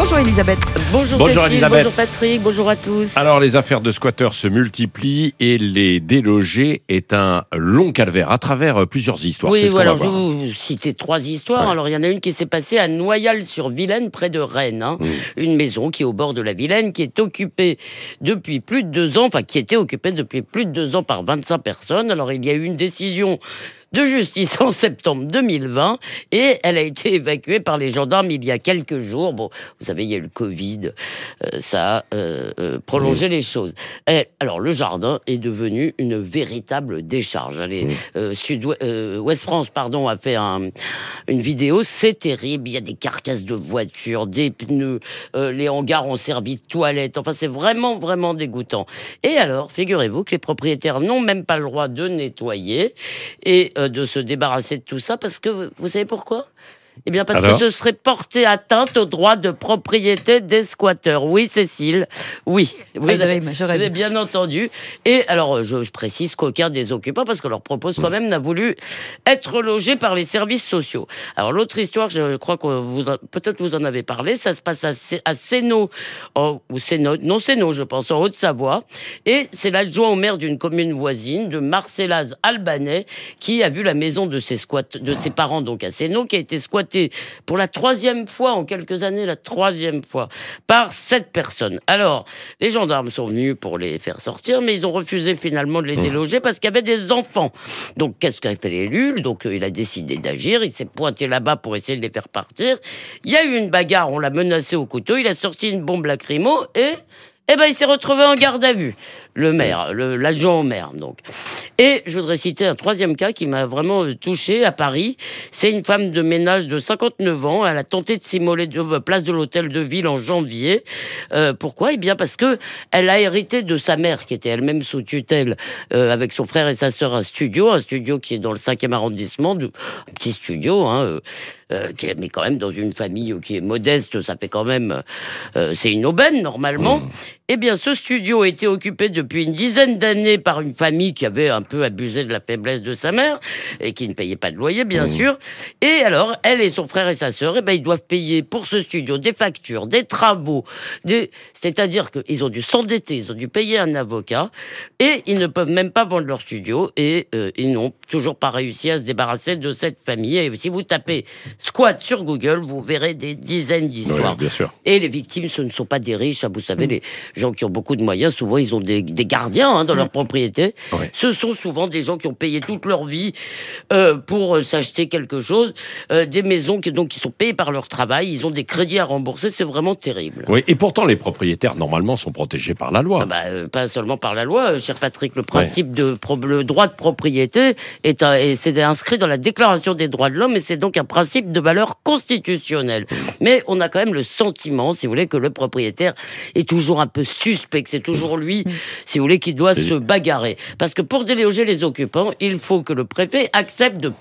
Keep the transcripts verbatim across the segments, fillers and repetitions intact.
Bonjour Elisabeth. Bonjour, Bonjour Cécile, Elisabeth. bonjour Patrick, bonjour à tous. Alors, les affaires de squatteurs se multiplient et les délogés est un long calvaire à travers plusieurs histoires. Oui, C'est ce qu'on voilà, va je vais voir. vous citer trois histoires. Ouais. Alors, il y en a une qui s'est passée à Noyal-sur-Vilaine, près de Rennes. Hein. Mmh. Une maison qui est au bord de la Vilaine, qui est occupée depuis plus de deux ans, enfin, qui était occupée depuis plus de deux ans par vingt-cinq personnes. Alors, il y a eu une décision de justice en septembre deux mille vingt et elle a été évacuée par les gendarmes il y a quelques jours. Bon, vous savez, il y a eu le Covid, euh, ça a euh, euh, prolongé mmh. les choses. Et, alors, le jardin est devenu une véritable décharge. Allez, mmh. euh, Sud-Ouest euh, France, pardon, a fait un, une vidéo, c'est terrible. Il y a des carcasses de voitures, des pneus, euh, les hangars ont servi de toilettes. Enfin, c'est vraiment, vraiment dégoûtant. Et alors, figurez-vous que les propriétaires n'ont même pas le droit de nettoyer et de se débarrasser de tout ça, parce que vous savez pourquoi ? Eh bien, parce alors que ce serait porter atteinte au droit de propriété des squatteurs. Oui, Cécile, oui. Vous avez, vous avez bien entendu. Et alors, je, je précise qu'aucun des occupants, parce qu'on leur propose quand même, n'a voulu être logé par les services sociaux. Alors, l'autre histoire, je crois que vous, peut-être vous en avez parlé, ça se passe à, à Sénaux, oh, ou Sénaux, non Sénaux, je pense, en Haute-Savoie. Et c'est l'adjoint au maire d'une commune voisine, de Marcellaz-Albanais, qui a vu la maison de ses, squat, de ses parents, donc à Sénaux, qui a été squattée pour la troisième fois en quelques années, la troisième fois, par sept personnes. Alors, les gendarmes sont venus pour les faire sortir, mais ils ont refusé finalement de les déloger parce qu'il y avait des enfants. Donc, qu'est-ce qu'a fait l'élu ? Donc, euh, il a décidé d'agir, il s'est pointé là-bas pour essayer de les faire partir. Il y a eu une bagarre, on l'a menacé au couteau, il a sorti une bombe lacrymo et... Eh ben, il s'est retrouvé en garde à vue, le maire, le, l'adjoint au maire, donc. Et je voudrais citer un troisième cas qui m'a vraiment touché à Paris. C'est une femme de ménage de cinquante-neuf ans. Elle a tenté de s'immoler de place de l'hôtel de ville en janvier. Euh, pourquoi ? Eh bien, parce que elle a hérité de sa mère, qui était elle-même sous tutelle, euh, avec son frère et sa sœur, un studio, un studio qui est dans le cinquième arrondissement, de, un petit studio, hein, euh, euh, qui est, mais quand même dans une famille qui est modeste, ça fait quand même, euh, c'est une aubaine normalement. Mmh. Eh bien, ce studio a été occupé depuis une dizaine d'années par une famille qui avait un peu abusé de la faiblesse de sa mère et qui ne payait pas de loyer, bien mmh. sûr. Et alors, elle et son frère et sa sœur, eh ben, ils doivent payer pour ce studio des factures, des travaux, des... c'est-à-dire qu'ils ont dû s'endetter, ils ont dû payer un avocat et ils ne peuvent même pas vendre leur studio et euh, ils n'ont toujours pas réussi à se débarrasser de cette famille. Et si vous tapez squat sur Google, vous verrez des dizaines d'histoires. Oui, bien sûr. Et les victimes, ce ne sont pas des riches, vous savez, mmh. les gens qui ont beaucoup de moyens, souvent ils ont des, des gardiens hein, dans mmh. leur propriété. Oui. Ce sont souvent des gens qui ont payé toute leur vie euh, pour euh, s'acheter quelque chose, euh, des maisons qui, donc, qui sont payées par leur travail, ils ont des crédits à rembourser, c'est vraiment terrible. Oui, et pourtant les propriétaires normalement sont protégés par la loi. Ah bah, euh, pas seulement par la loi, euh, cher Patrick, le principe ouais. de pro- le droit de propriété est, un, et c'est inscrit dans la Déclaration des droits de l'homme et c'est donc un principe de valeur constitutionnelle. Mmh. Mais on a quand même le sentiment, si vous voulez, que le propriétaire est toujours un peu suspect, que c'est toujours lui, si vous voulez, qui doit se bagarrer. Parce que pour déloger les occupants, il faut que le préfet accepte de,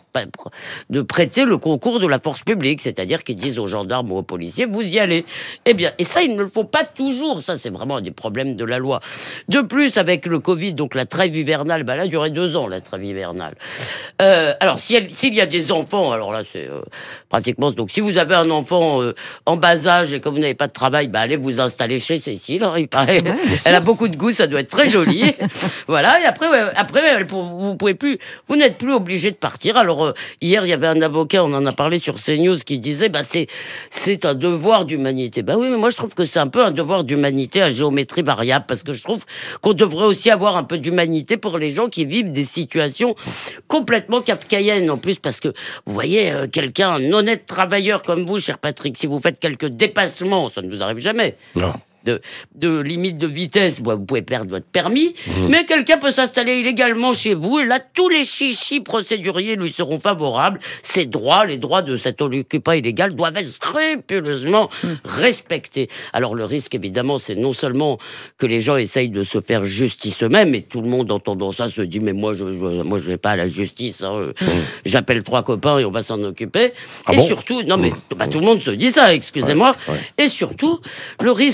de prêter le concours de la force publique, c'est-à-dire qu'ils disent aux gendarmes ou aux policiers, vous y allez. Eh bien, et ça, il ne le faut pas toujours. Ça, c'est vraiment un des problèmes de la loi. De plus, avec le Covid, donc la trêve hivernale, ben là, a duré deux ans, la trêve hivernale. Euh, alors, si elle, s'il y a des enfants, alors là, c'est euh, pratiquement... Donc, si vous avez un enfant euh, en bas âge et que vous n'avez pas de travail, ben allez vous installer chez Cécile, hein, il paraît. Ouais, elle a beaucoup de goût, ça doit être très joli. Voilà, et après, ouais, après vous pouvez plus, vous n'êtes plus obligé de partir. Alors, euh, hier, il y avait un avocat, on en a parlé sur CNews, qui disait, bah, c'est, c'est un devoir d'humanité. Bah oui, mais moi, je trouve que c'est un peu un devoir d'humanité à géométrie variable, parce que je trouve qu'on devrait aussi avoir un peu d'humanité pour les gens qui vivent des situations complètement kafkaïennes, en plus, parce que, vous voyez, euh, quelqu'un, un honnête travailleur comme vous, cher Patrick, si vous faites quelques dépassements, ça ne vous arrive jamais. Non. De, de limite de vitesse, bon, vous pouvez perdre votre permis, mmh. mais quelqu'un peut s'installer illégalement chez vous, et là, tous les chichis procéduriers lui seront favorables. Ses droits, les droits de cet occupant illégal doivent être scrupuleusement mmh. respectés. Alors, le risque, évidemment, c'est non seulement que les gens essayent de se faire justice eux-mêmes, et tout le monde, entendant ça, se dit, mais moi, je ne moi, je vais pas à la justice, hein. mmh. j'appelle trois copains et on va s'en occuper. Ah et bon surtout, non mais, mmh. bah, tout le monde se dit ça, excusez-moi, ouais, ouais. et surtout, le risque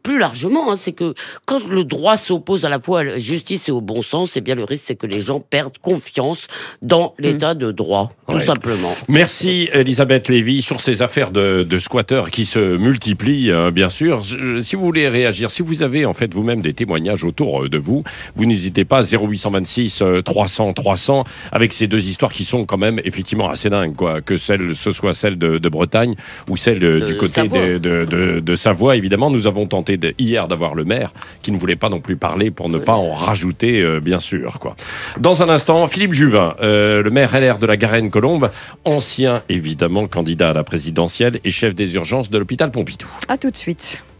plus largement, hein, c'est que quand le droit s'oppose à la fois à la justice et au bon sens, eh bien le risque c'est que les gens perdent confiance dans l'état mmh. de droit, tout ouais. simplement. Merci Elisabeth Lévy sur ces affaires de, de squatteurs qui se multiplient, euh, bien sûr. Je, si vous voulez réagir, si vous avez en fait vous-même des témoignages autour de vous, vous n'hésitez pas, zéro huit cent vingt-six trois cents trois cents, avec ces deux histoires qui sont quand même effectivement assez dingues, quoi. Que celle, ce soit celle de, de Bretagne ou celle de, du côté de, de, de, de Savoie. Évidemment, nous avons tenté de, hier d'avoir le maire qui ne voulait pas non plus parler pour ne oui. pas en rajouter, euh, bien sûr, quoi. Dans un instant, Philippe Juvin, euh, le maire L R de la Garenne-Colombes, ancien évidemment candidat à la présidentielle et chef des urgences de l'hôpital Pompidou. À tout de suite.